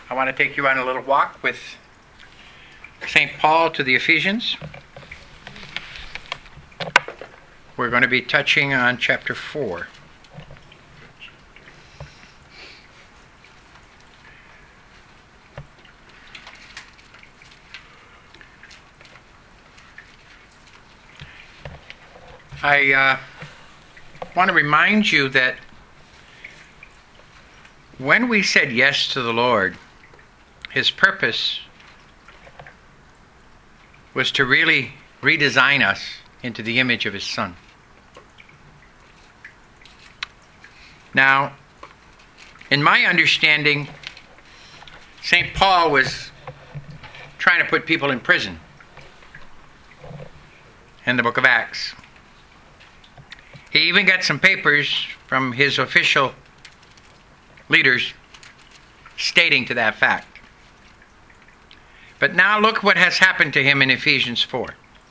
I want to take you on a little walk with St. Paul to the Ephesians. We're going to be touching on chapter 4. I want to remind you that when we said yes to the Lord, His purpose was to really redesign us into the image of His Son. Now, in my understanding, St. Paul was trying to put people in prison in the book of Acts. He even got some papers from his official leaders stating to that fact. But now look what has happened to him in Ephesians 4.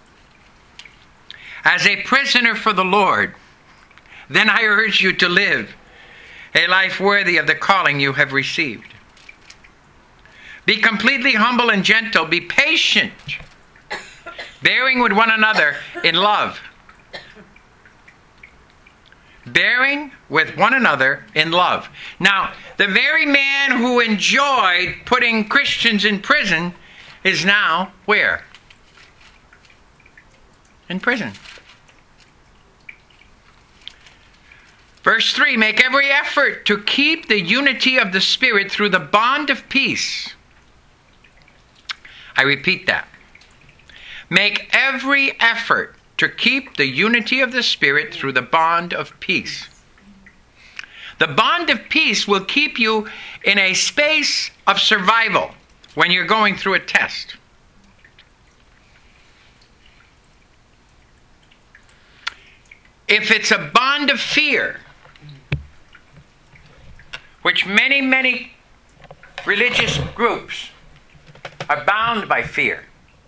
As a prisoner for the Lord, then I urge you to live a life worthy of the calling you have received. Be completely humble and gentle. Be patient, bearing with one another in love. Bearing with one another in love. Now, the very man who enjoyed putting Christians in prison is now where? In prison. Verse 3, make every effort to keep the unity of the Spirit through the bond of peace. I repeat that. Make every effort to keep the unity of the Spirit through the bond of peace. The bond of peace will keep you in a space of survival when you're going through a test. If it's a bond of fear, which many religious groups are bound by fear,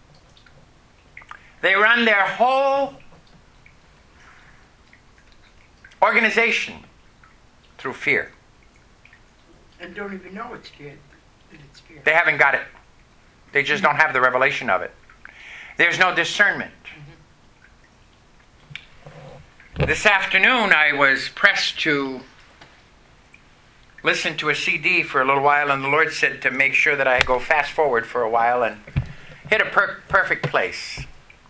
they run their whole organization through fear. And don't even know it's fear. That it's fear. They haven't got it. They just don't have the revelation of it. There's no discernment. This afternoon I was pressed to listen to a CD for a little while, and the Lord said to make sure that I go fast forward for a while and hit a perfect place.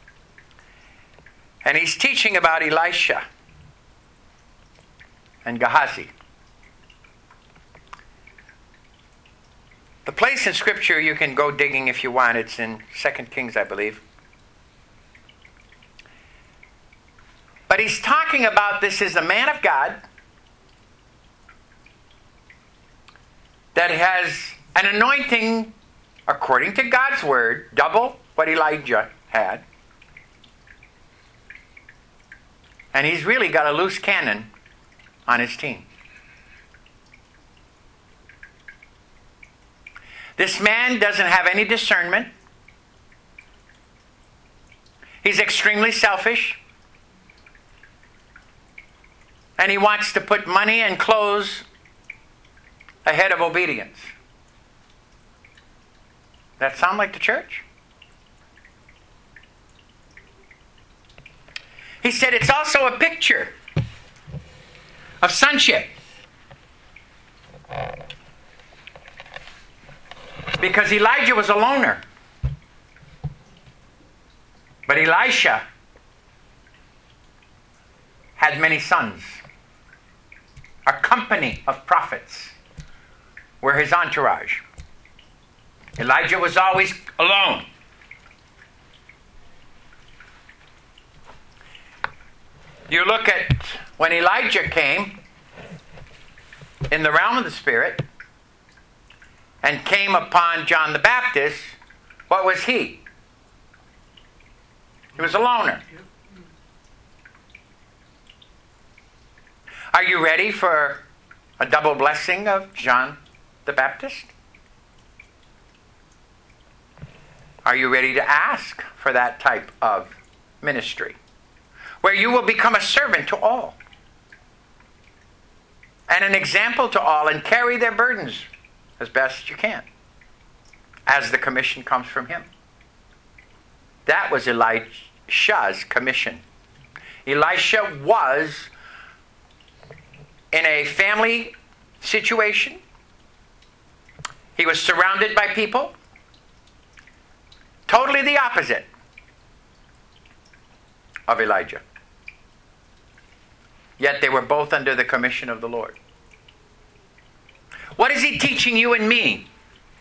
And he's teaching about Elisha and Gehazi. The place in Scripture, you can go digging if you want. It's in 2 Kings, I believe. But he's talking about this is a man of God that has an anointing, according to God's word, double what Elijah had. And he's really got a loose cannon on his team. This man doesn't have any discernment. He's extremely selfish. And he wants to put money and clothes ahead of obedience. That sound like the church? He said it's also a picture of sonship. Because Elijah was a loner. But Elisha had many sons. A company of prophets were his entourage. Elijah was always alone. You look at when Elijah came in the realm of the Spirit and came upon John the Baptist, what was he? He was a loner. Are you ready for a double blessing of John the Baptist? Are you ready to ask for that type of ministry, where you will become a servant to all and an example to all and carry their burdens as best you can? as the commission comes from him. That was Elisha's commission. Elisha was in a family situation. He was surrounded by people. Totally the opposite of Elijah. Yet they were both under the commission of the Lord. What is he teaching you and me?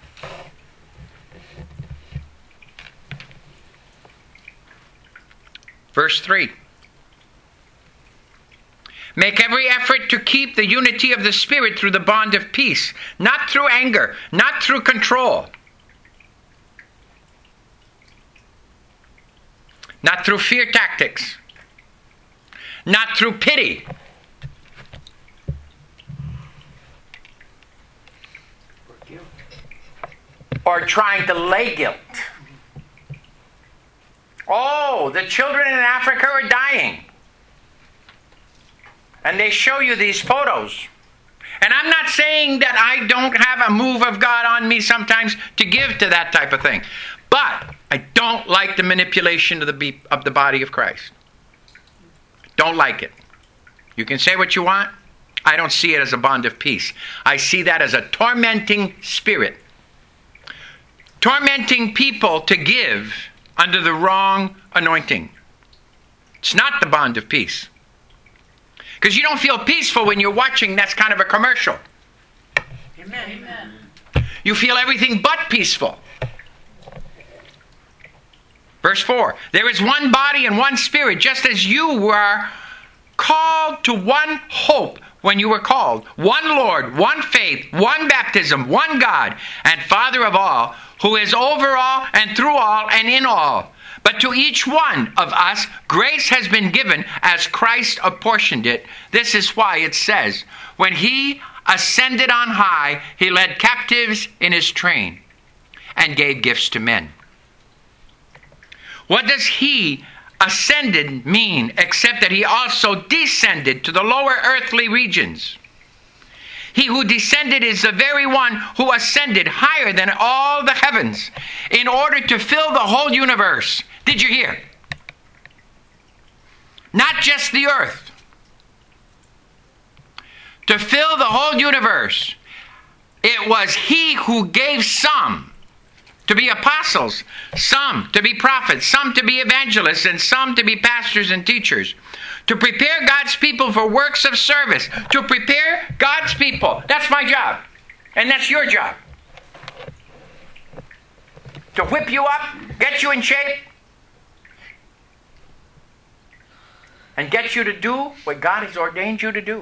Verse 3. Make every effort to keep the unity of the Spirit through the bond of peace, not through anger, not through control, not through fear tactics, not through pity, or trying to lay guilt. Oh, the children in Africa are dying. And they show you these photos. And I'm not saying that I don't have a move of God on me sometimes to give to that type of thing. But I don't like the manipulation of the body of Christ. Don't like it. You can say what you want. I don't see it as a bond of peace. I see that as a tormenting spirit. Tormenting people to give under the wrong anointing. It's not the bond of peace. Because you don't feel peaceful when you're watching that's kind of a commercial. Amen. Amen. You feel everything but peaceful. Verse 4. There is one body and one spirit, just as you were called to one hope when you were called. One Lord, one faith, one baptism, one God, and Father of all, who is over all and through all and in all. But to each one of us, grace has been given as Christ apportioned it. This is why it says, when he ascended on high, he led captives in his train and gave gifts to men. What does he ascended mean except that he also descended to the lower earthly regions? He who descended is the very one who ascended higher than all the heavens in order to fill the whole universe. Did you hear? Not just the earth. To fill the whole universe. It was he who gave some to be apostles, some to be prophets, some to be evangelists, and some to be pastors and teachers. To prepare God's people for works of service. To prepare God's people. That's my job. And that's your job. To whip you up, get you in shape, and get you to do what God has ordained you to do.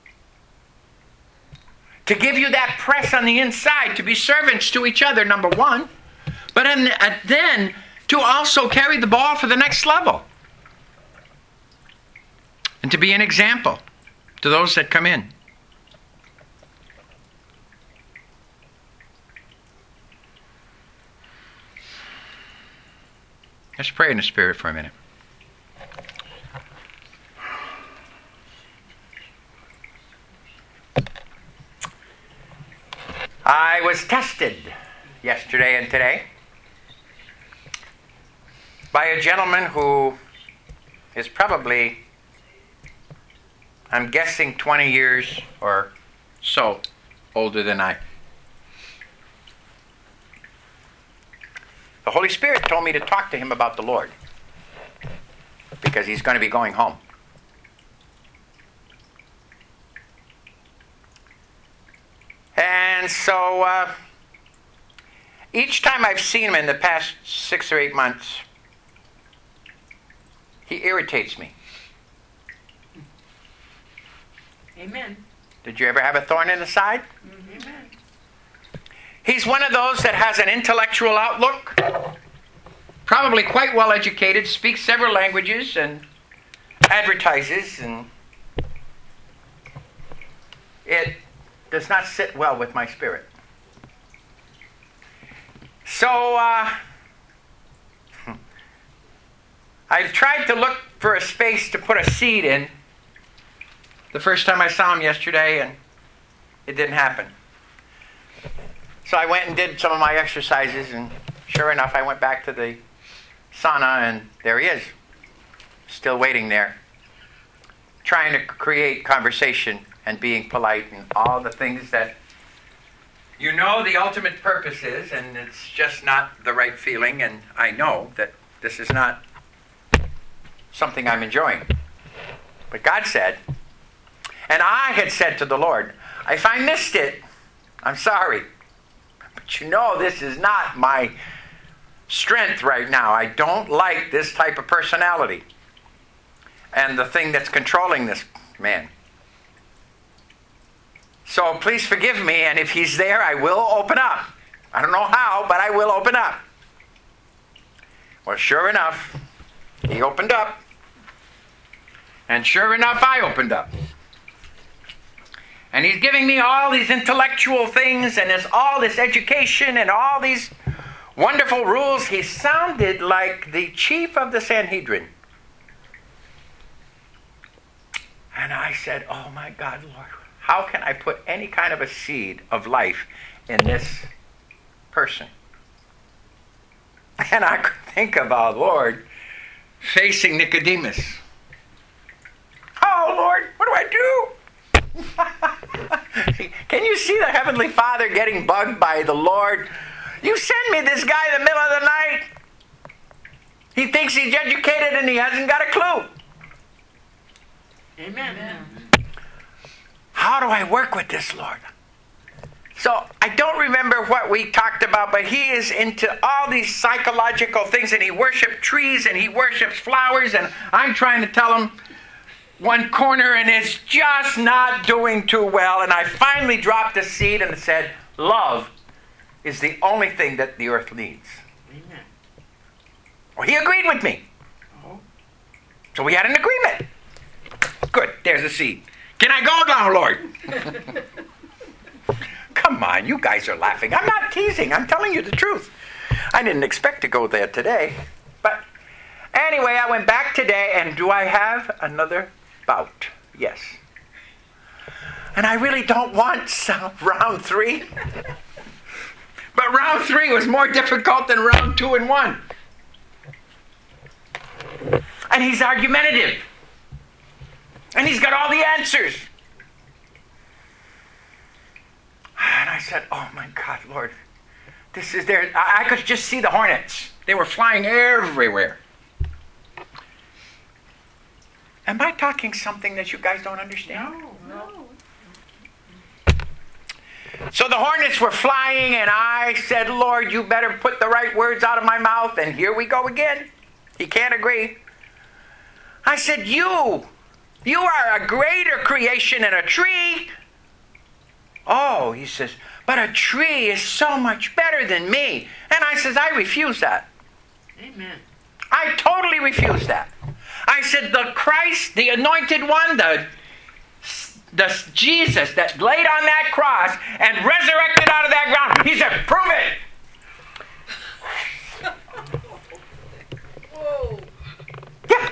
To give you that press on the inside, to be servants to each other, number one. But then to also carry the ball for the next level. And to be an example to those that come in. Let's pray in the Spirit for a minute. I was tested yesterday and today by a gentleman who is probably, I'm guessing, 20 years or so older than I. The Holy Spirit told me to talk to him about the Lord because he's going to be going home. And so each time I've seen him in the past 6 or 8 months, he irritates me. Amen. Did you ever have a thorn in the side? Amen. He's one of those that has an intellectual outlook, probably quite well educated, speaks several languages, and advertises, and it does not sit well with my spirit. So I've tried to look for a space to put a seed in the first time I saw him yesterday, and it didn't happen. So I went and did some of my exercises, and sure enough, I went back to the sauna, and there he is, still waiting there, trying to create conversation and being polite and all the things that you know the ultimate purpose is, and it's just not the right feeling, and I know that this is not something I'm enjoying. But God said, and I had said to the Lord, if I missed it, I'm sorry. But you know this is not my strength right now. I don't like this type of personality and the thing that's controlling this man. So please forgive me, and if he's there, I will open up. I don't know how, but I will open up. Well, sure enough, he opened up. And sure enough, I opened up. And he's giving me all these intellectual things, and all this education, and all these wonderful rules. He sounded like the chief of the Sanhedrin. And I said, oh my God, Lord, how can I put any kind of a seed of life in this person? And I could think about, Lord, facing Nicodemus. Oh, Lord, what do I do? Can you see the Heavenly Father getting bugged by the Lord? You send me this guy in the middle of the night. He thinks he's educated and he hasn't got a clue. Amen. How do I work with this, Lord? So I don't remember what we talked about, but he is into all these psychological things, and he worships trees and he worships flowers, and I'm trying to tell him one corner, and it's just not doing too well. And I finally dropped the seed and said, love is the only thing that the earth needs. Amen. Well, he agreed with me. Oh. So we had an agreement. Good, there's a seed. Can I go now, Lord? Come on, you guys are laughing. I'm not teasing. I'm telling you the truth. I didn't expect to go there today. But anyway, I went back today, and do I have another bout? Yes. And I really don't want round 3. But round 3 was more difficult than round 2 and 1. And he's argumentative. And he's got all the answers. And I said, oh my God, Lord, this is there. I could just see the hornets. They were flying everywhere. Am I talking something that you guys don't understand? No. So the hornets were flying, and I said, Lord, you better put the right words out of my mouth. And here we go again. He can't agree. I said, you are a greater creation than a tree. Oh, he says, but a tree is so much better than me. And I says, I refuse that. Amen. I totally refuse that. I said, the Christ, the anointed one, the Jesus that laid on that cross and resurrected out of that ground. He said, prove it. Whoa. Yeah.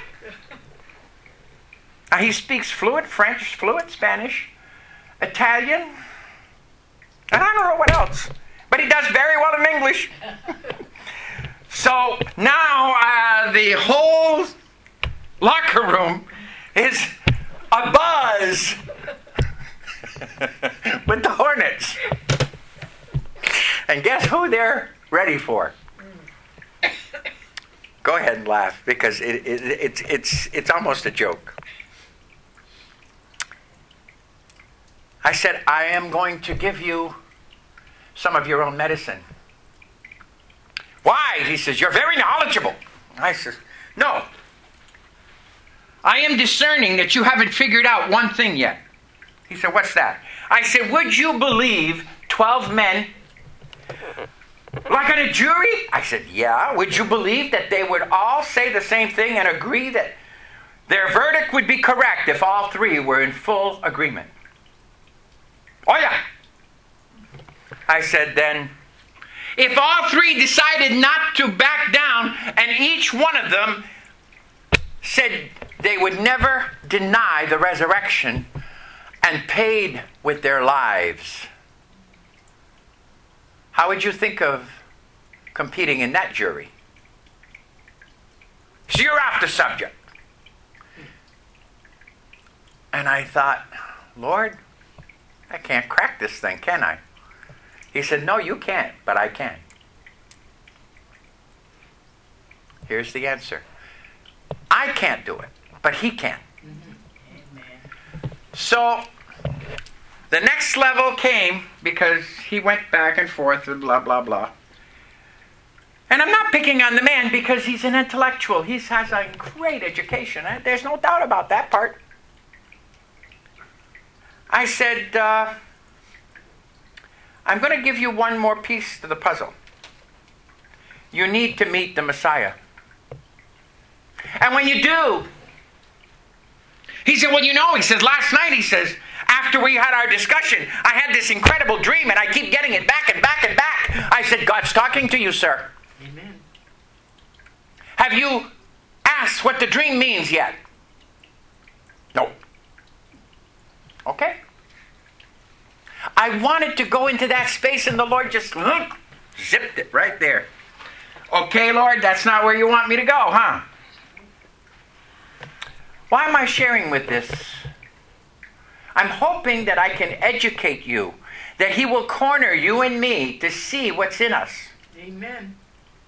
Now, he speaks fluent French, fluent Spanish, Italian, and I don't know what else. But he does very well in English. So now the whole locker room is abuzz with the hornets. And guess who they're ready for? Go ahead and laugh, because it's almost a joke. I said, I am going to give you some of your own medicine. Why? He says, you're very knowledgeable. I says, no. I am discerning that you haven't figured out one thing yet. He said, what's that? I said, would you believe 12 men like on a jury? I said, yeah. Would you believe that they would all say the same thing and agree that their verdict would be correct if all 3 were in full agreement? Oh, yeah. I said, then, if all 3 decided not to back down and each one of them said they would never deny the resurrection and paid with their lives, How would you think of competing in that jury? So you're off the subject. And I thought, Lord, I can't crack this thing, can I? He said, no, you can't, but I can. Here's the answer. I can't do it, but he can. So the next level came because he went back and forth and blah, blah, blah. And I'm not picking on the man because he's an intellectual. He has a great education. There's no doubt about that part. I said, I'm going to give you one more piece to the puzzle. You need to meet the Messiah. And when you do, he said, well, you know, he says, last night, he says, after we had our discussion, I had this incredible dream and I keep getting it back and back and back. I said, God's talking to you, sir. Amen. Have you asked what the dream means yet? No. Okay. I wanted to go into that space and the Lord just zipped it right there. Okay, Lord, that's not where you want me to go, huh? Why am I sharing with this? I'm hoping that I can educate you, that he will corner you and me to see what's in us. Amen.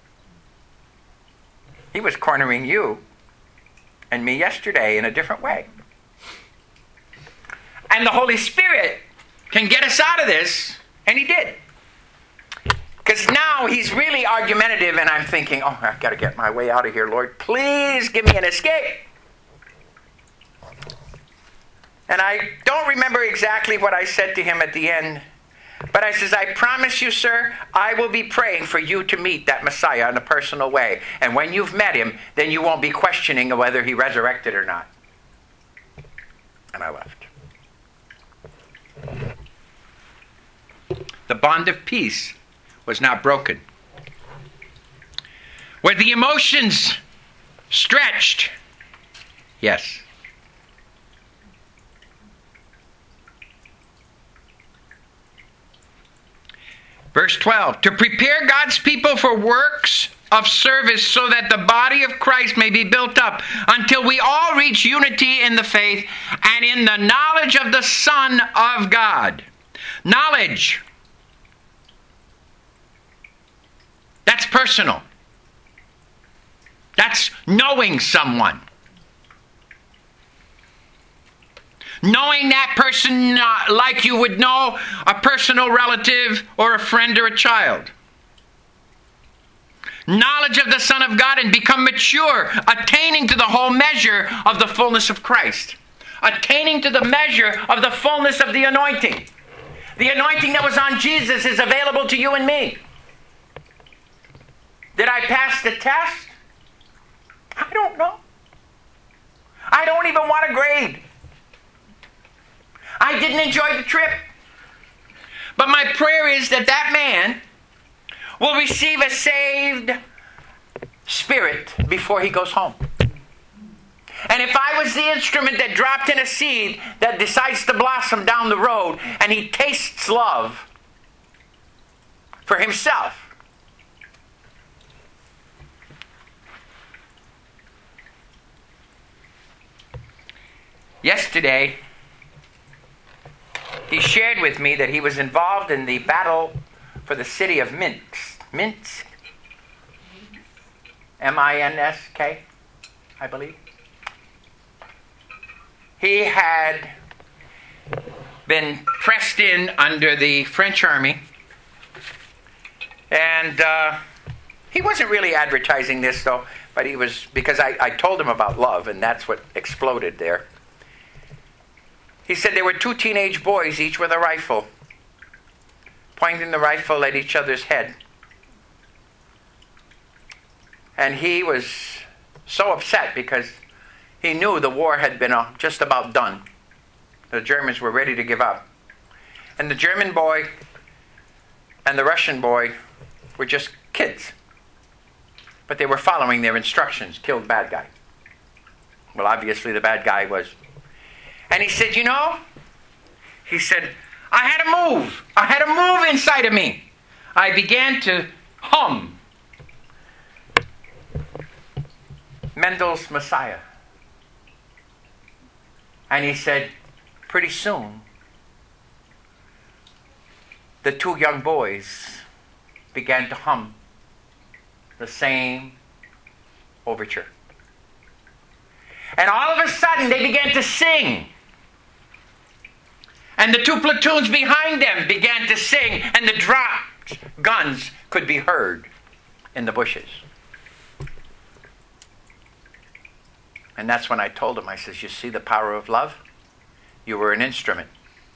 He was cornering you and me yesterday in a different way. And the Holy Spirit can get us out of this, and he did. Because now he's really argumentative, and I'm thinking, oh, I've got to get my way out of here, Lord. Please give me an escape. And I don't remember exactly what I said to him at the end. But I says, I promise you, sir, I will be praying for you to meet that Messiah in a personal way. And when you've met him, then you won't be questioning whether he resurrected or not. And I left. The bond of peace was not broken. Were the emotions stretched? Yes. Verse 12, to prepare God's people for works of service so that the body of Christ may be built up until we all reach unity in the faith and in the knowledge of the Son of God. Knowledge. That's personal. That's knowing someone. Knowing that person like you would know a personal relative or a friend or a child. Knowledge of the Son of God and become mature, attaining to the whole measure of the fullness of Christ. Attaining to the measure of the fullness of the anointing. The anointing that was on Jesus is available to you and me. Did I pass the test? I don't know. I don't even want a grade. I didn't enjoy the trip. But my prayer is that that man will receive a saved spirit before he goes home. And if I was the instrument that dropped in a seed that decides to blossom down the road and he tastes love for himself, yesterday, he shared with me that he was involved in the battle for the city of Minsk. Minsk? M-I-N-S-K, I believe. He had been pressed in under the French army. And he wasn't really advertising this, though, but he was, because I told him about love, and that's what exploded there. He said there were two teenage boys, each with a rifle, pointing the rifle at each other's head. And he was so upset because he knew the war had been just about done. The Germans were ready to give up. And the German boy and the Russian boy were just kids. But they were following their instructions, killed the bad guy. Well, obviously the bad guy was. And he said, you know, he said, I had a move. I had a move inside of me. I began to hum Mendel's Messiah. And he said, pretty soon, the two young boys began to hum the same overture. And all of a sudden, they began to sing. And the two platoons behind them began to sing, and the dropped guns could be heard in the bushes. And that's when I told him, I says, you see the power of love? You were an instrument.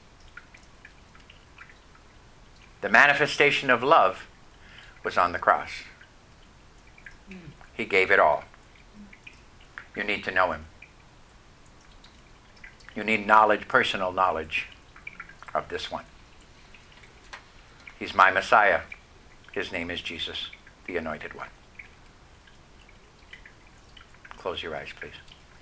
The manifestation of love was on the cross. He gave it all. You need to know him. You need knowledge, personal knowledge of this one. He's my Messiah. His name is Jesus, the Anointed One. Close your eyes, please.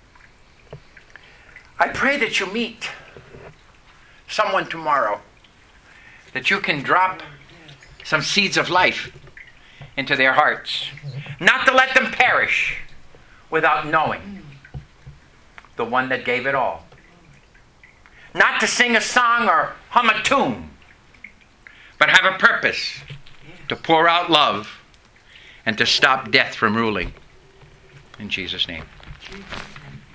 I pray that you meet someone tomorrow, that you can drop some seeds of life into their hearts, not to let them perish without knowing the one that gave it all. Not to sing a song or hum a tune, but have a purpose to pour out love and to stop death from ruling. In Jesus' name.